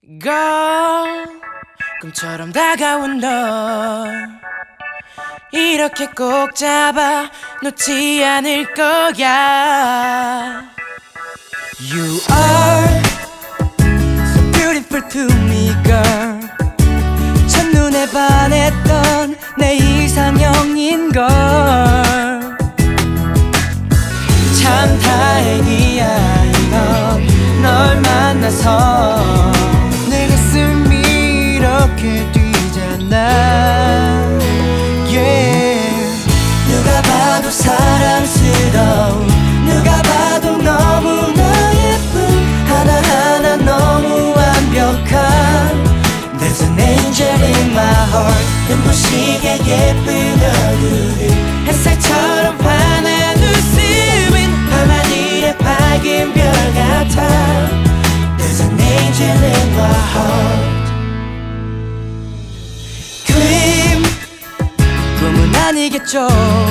Girl, 꿈처럼 다가온 널 이렇게 꼭 잡아 놓지 않을 거야. You are so beautiful to me, girl. 첫눈에 반했던 내 이상형인걸. 참 다행이야 이건 널 만나서. 내 가슴이 이렇게 뛰잖아. Yeah. 누가 봐도 사랑스러운, 누가 봐도 너무나 예쁜, 하나하나 너무 완벽한 There's an angel in my heart. 눈부시게 예쁜 얼굴을 햇살처럼 환한 웃음은 밤하늘의 밝은 별 같아. There's an angel in my heart. Dream, 꿈은 아니겠죠.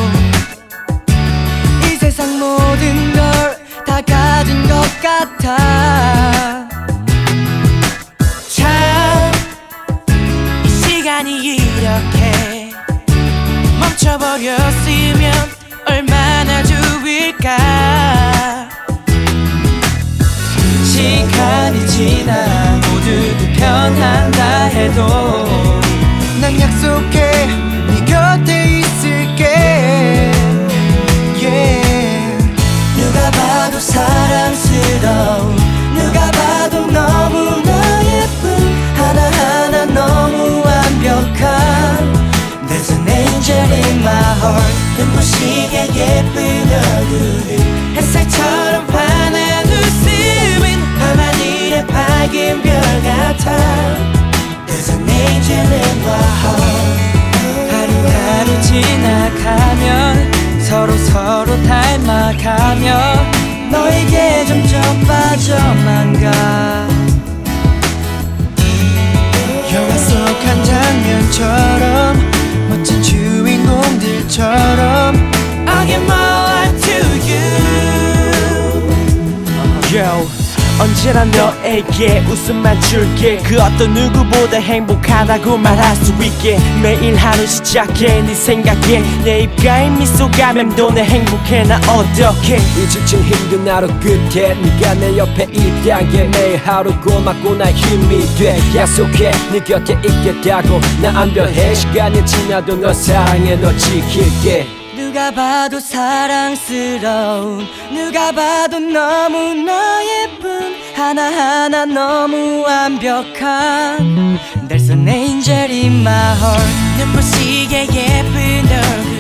이 세상 모든 걸 다 가진 것 같아. 참 이 시간이 이렇게 멈춰버렸으면 얼마나 좋을까. 시간이 지나 모두 변한다 해도 난 약속해 네 곁에 있을게. Yeah. 누가 봐도 사랑스러운, 누가 봐도 너무나 예쁜, 하나하나 너무 완벽한 There's an angel in my heart. 눈부시게 예쁜 얼굴을 햇살처럼 환한 웃음은 밤하늘의 밝은 별 같아. There's an angel in my heart. 하루하루 지나가면 서로 닮아가며 너에게 점점 빠져만 가. 영화 속 한 장면처럼 멋진 주인공들처럼 I give my life to you. Yo, 언제나 너에게 웃음만 줄게. 그 어떤 누구보다 행복하다고 말할 수 있게. 매일 하루 시작해 네 생각에 내 입가에 미소가 맴도네. 행복해 나 어떡해. 이 지친 힘든 하루 끝에 네가 내 옆에 있다게 매일 하루 고맙고 날 힘이 돼. 약속해 네 곁에 있겠다고. 나 안 변해 시간이 지나도 너 사랑해 너 지킬게. 누가 봐도 사랑스러운, 누가 봐도 너무나 예쁜, 하나하나 너무 완벽한 There's an angel in my heart. 눈부시게 예쁜 얼굴